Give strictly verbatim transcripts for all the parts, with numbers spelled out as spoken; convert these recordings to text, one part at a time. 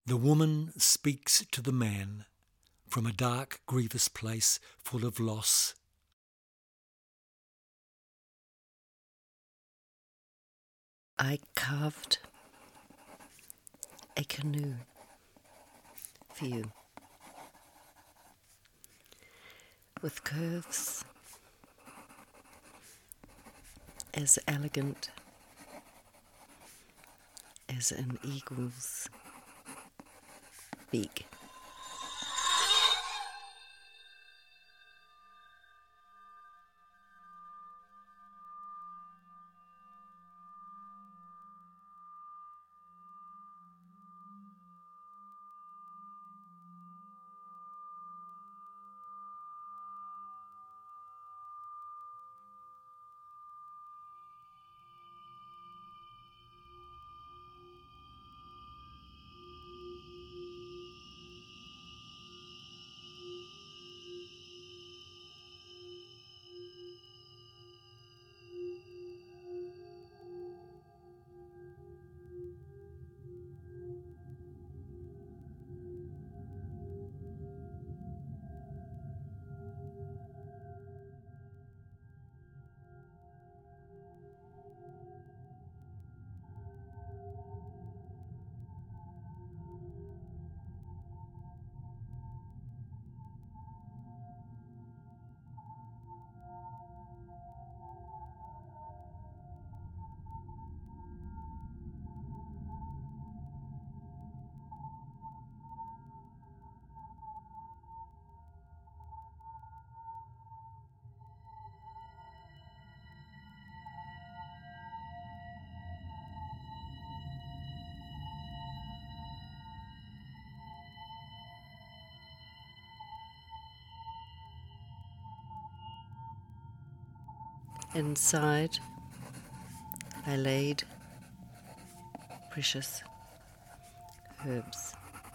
The woman speaks to the man from a dark, grievous place full of loss. I carved a canoe for you with curves as elegant as an eagle's beak. Inside, I laid precious herbs,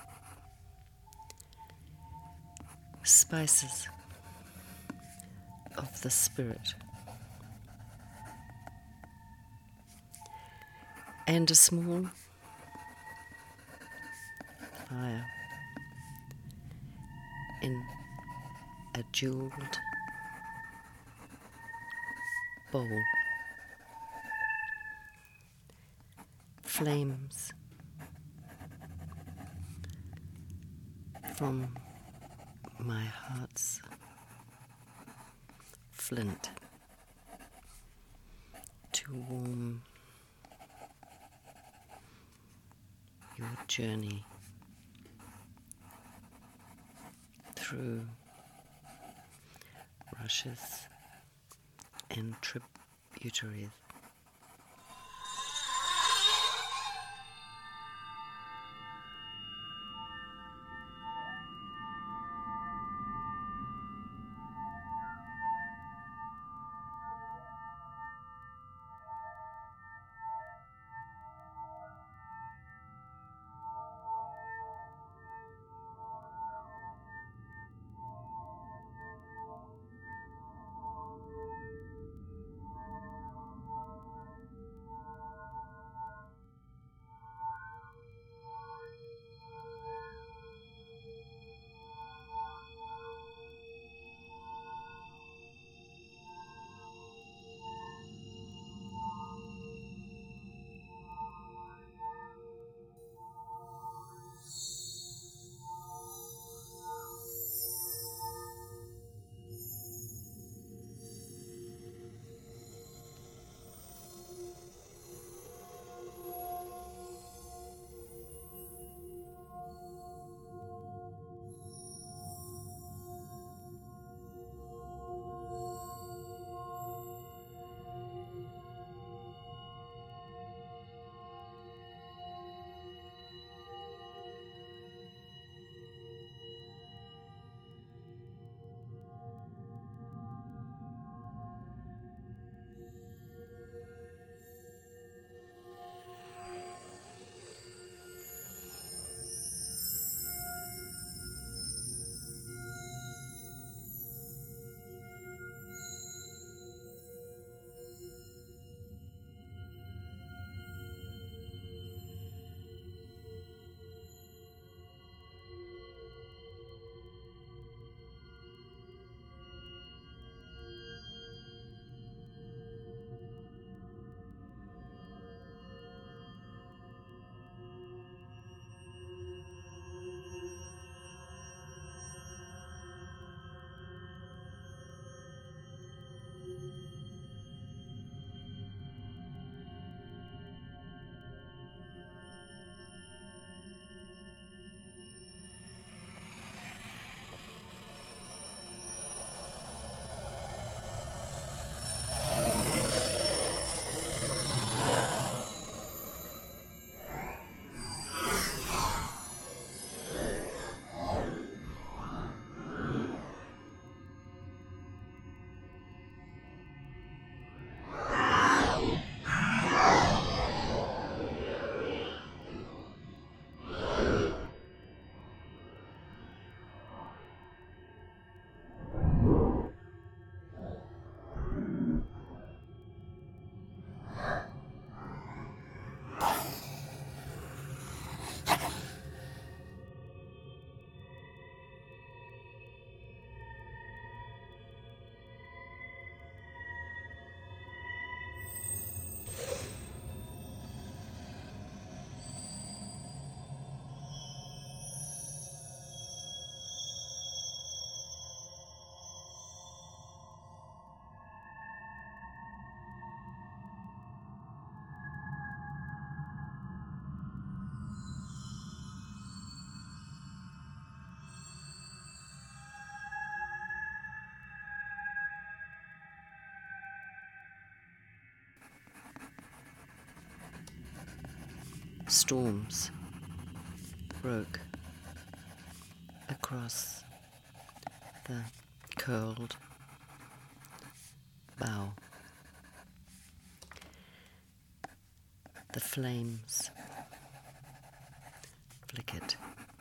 spices of the spirit, and a small fire in a jeweled bowl. Flames from my heart's flint to warm your journey through rushes and tributaries. storms broke across the curled bow. The flames flickered.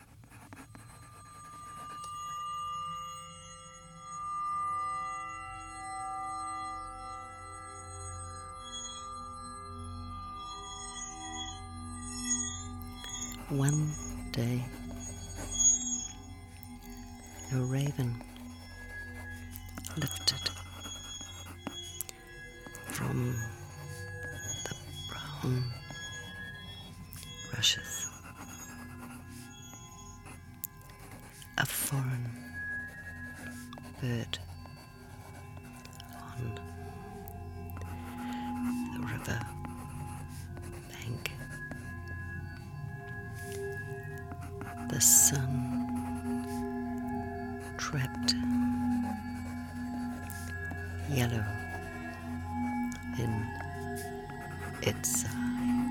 One day, a raven lifted from the brown rushes a foreign bird on the river bank. The sun trapped yellow in its eye.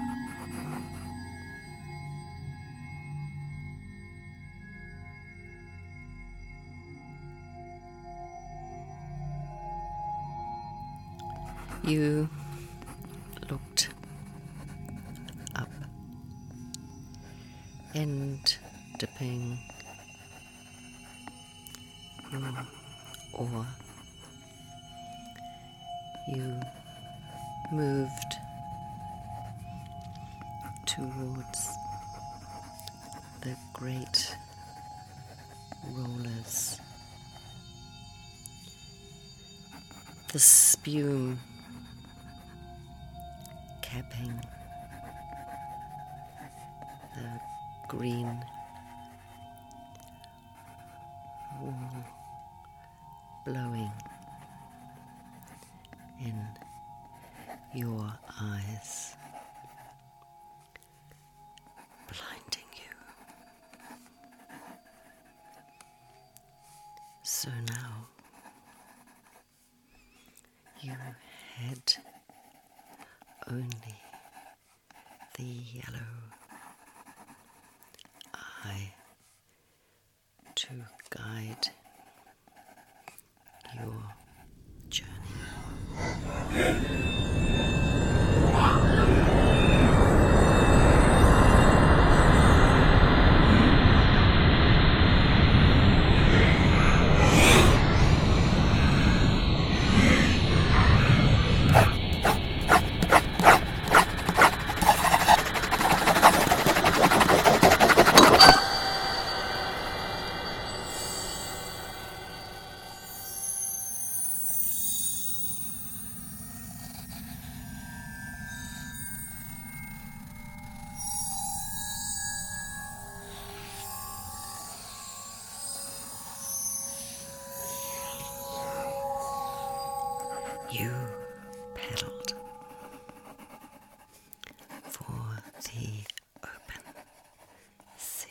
You looked up and dipping your oar, you moved towards the great rollers. The spume capping the green wall, blowing in your eyes, blinding you. So now you had only the yellow eye to guide your journey. You paddled for the open sea.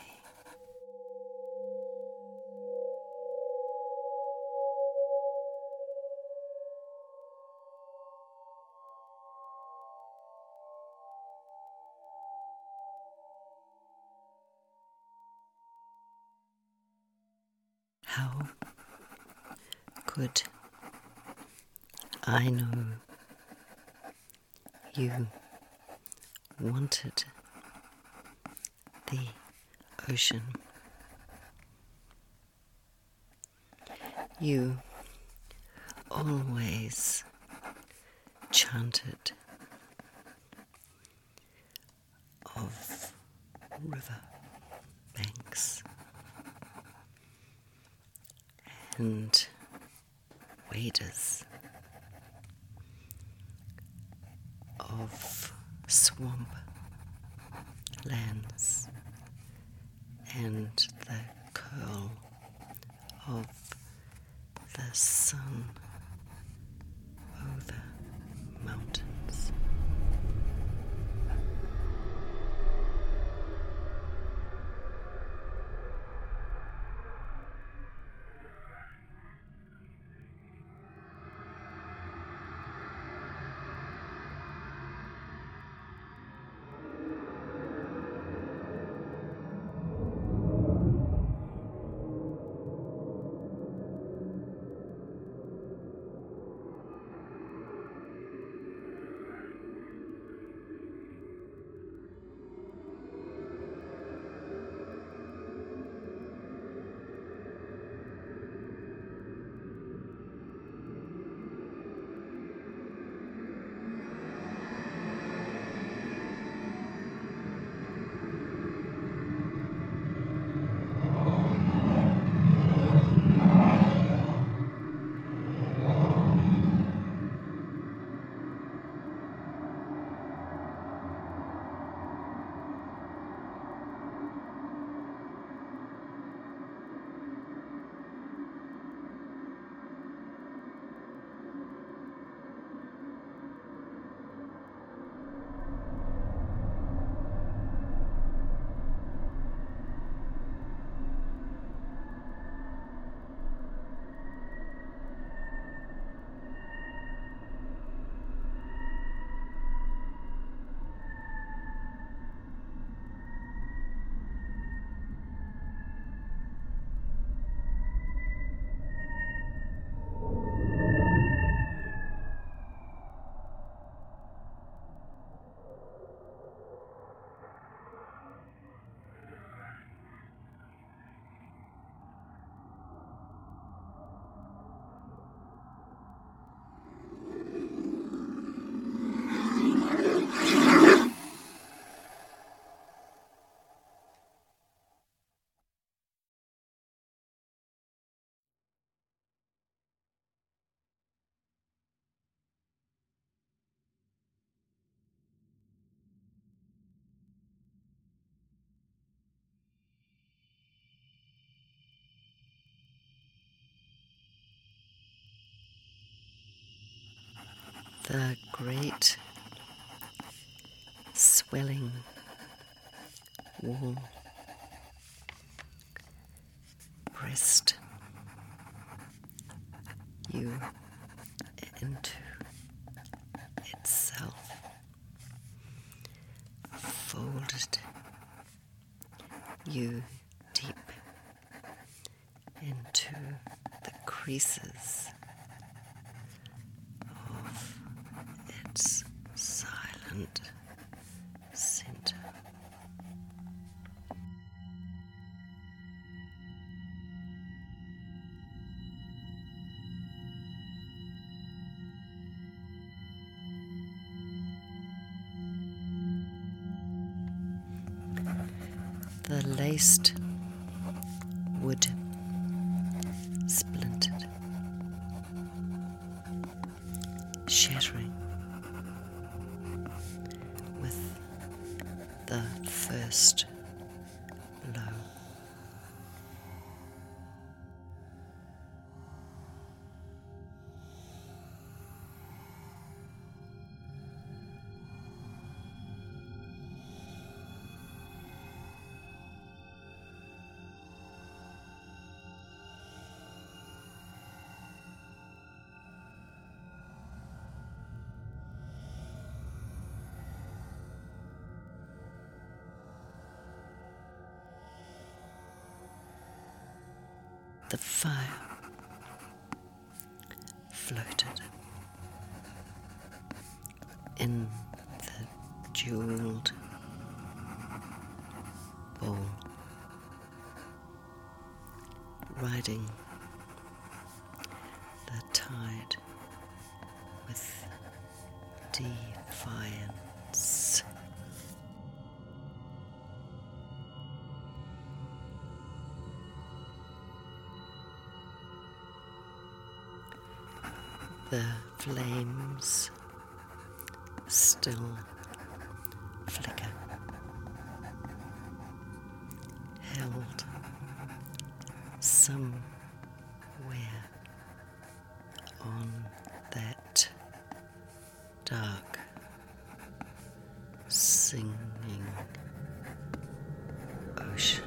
How could I know you wanted the ocean? You always chanted of river banks and waders, of swamp lands and the curl of the sun over mountains. the great swelling wall, pressed you into itself, folded you deep into the creases of its silent center. The laced wood splintered, shattering with the first blow. The fire floated in the jeweled bowl, riding the tide with defiance. The flames still flicker, held somewhere on that dark, singing ocean.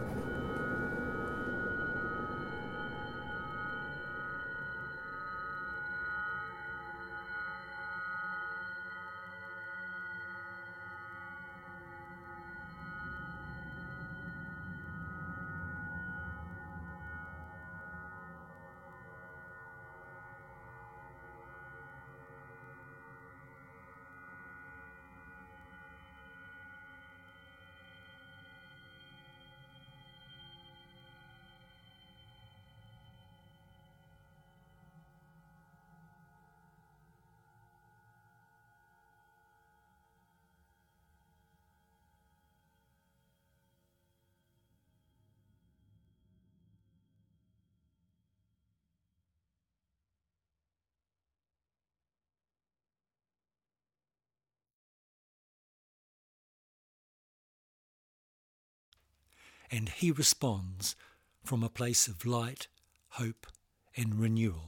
And he responds from a place of light, hope, and renewal.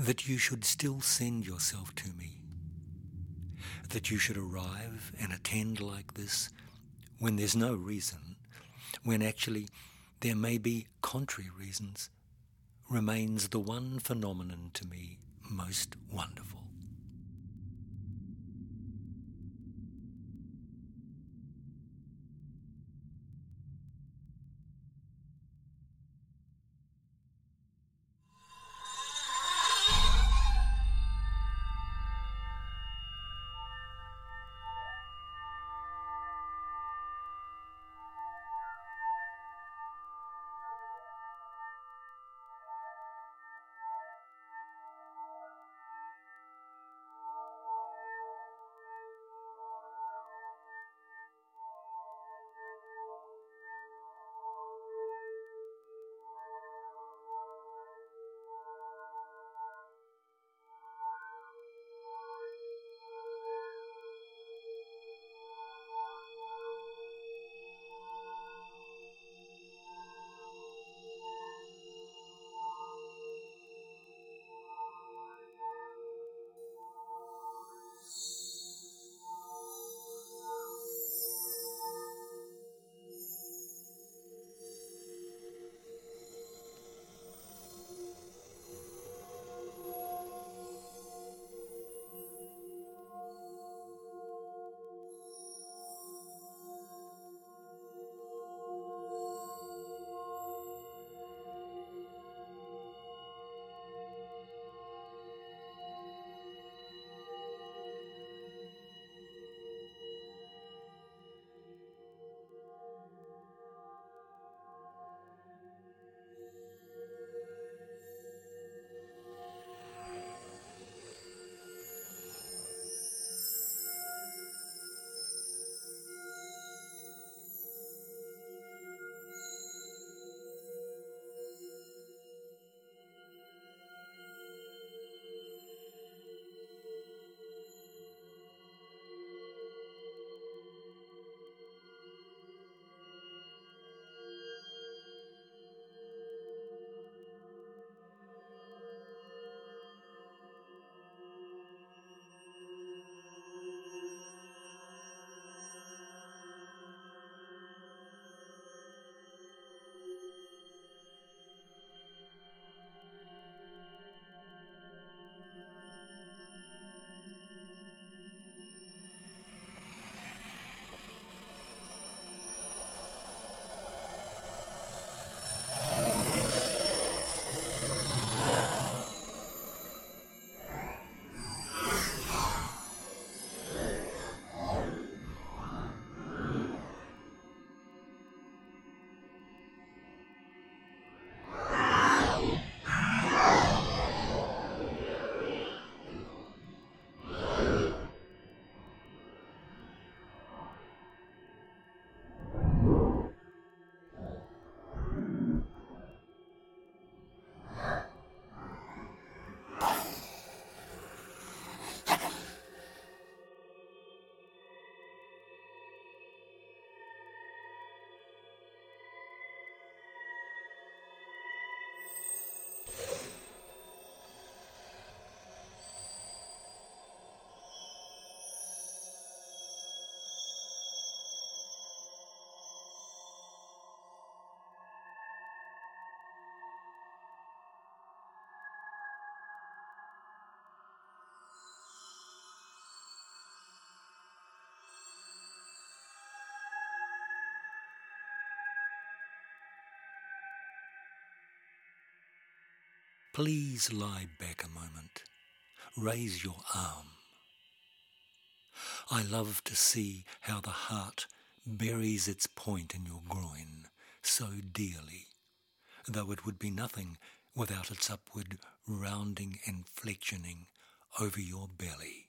that you should still send yourself to me, that you should arrive and attend like this when there's no reason, when actually there may be contrary reasons, remains the one phenomenon to me most wonderful. Please lie back a moment. Raise your arm. I love to see how the heart buries its point in your groin so dearly, though it would be nothing without its upward rounding and flexioning over your belly.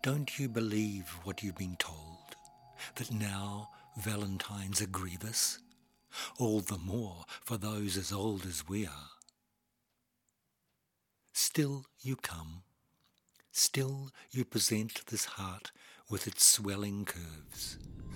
Don't you believe what you've been told, that now Valentines are grievous? All the more for those as old as we are. Still you come, still you present this heart with its swelling curves.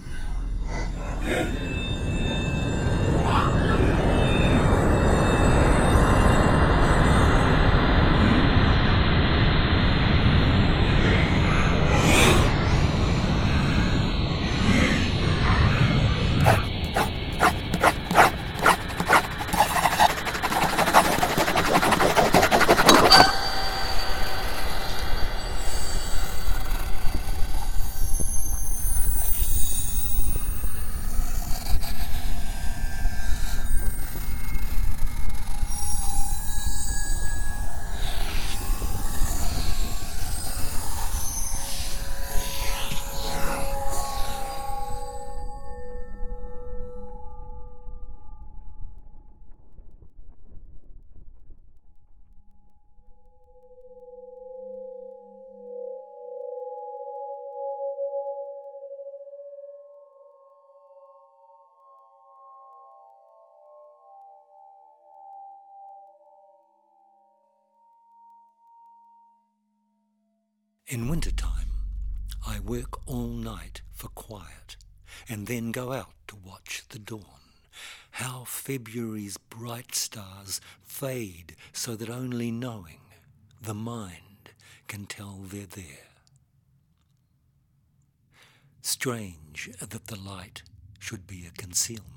In winter-time, I work all night for quiet, and then go out to watch the dawn. How February's bright stars fade so that only knowing, the mind, can tell they're there. Strange that the light should be a concealment.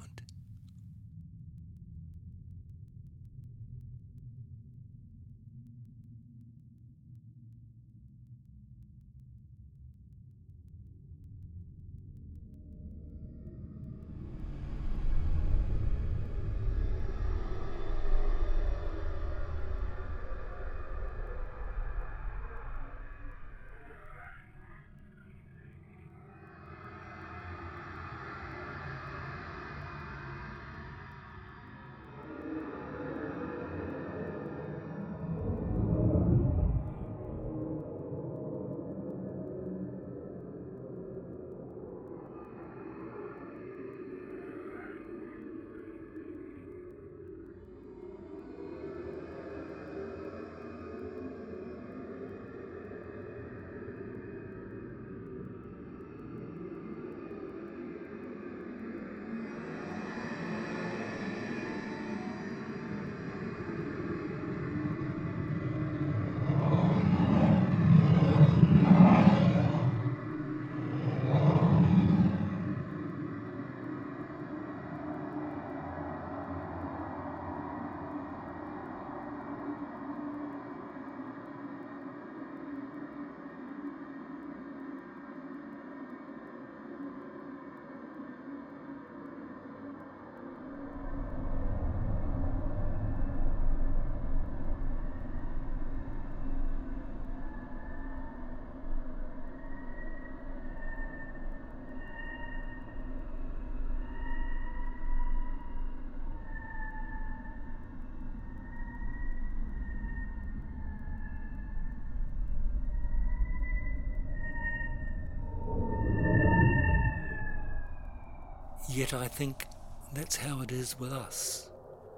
Yet I think that's how it is with us.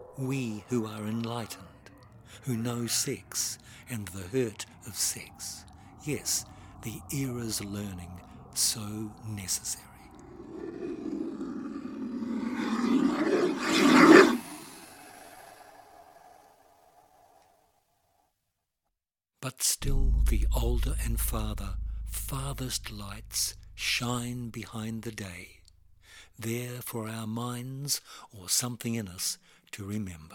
We who are enlightened, who know sex and the hurt of sex. Yes, the era's learning so necessary. But still the older and farther, farthest lights shine behind the day, there for our minds or something in us to remember.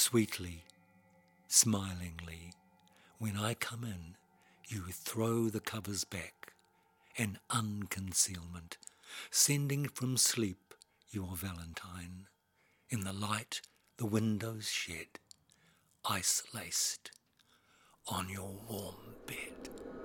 Sweetly, smilingly, when I come in, you throw the covers back, an unconcealment, sending from sleep your valentine, in the light the windows shed, ice-laced, on your warm bed.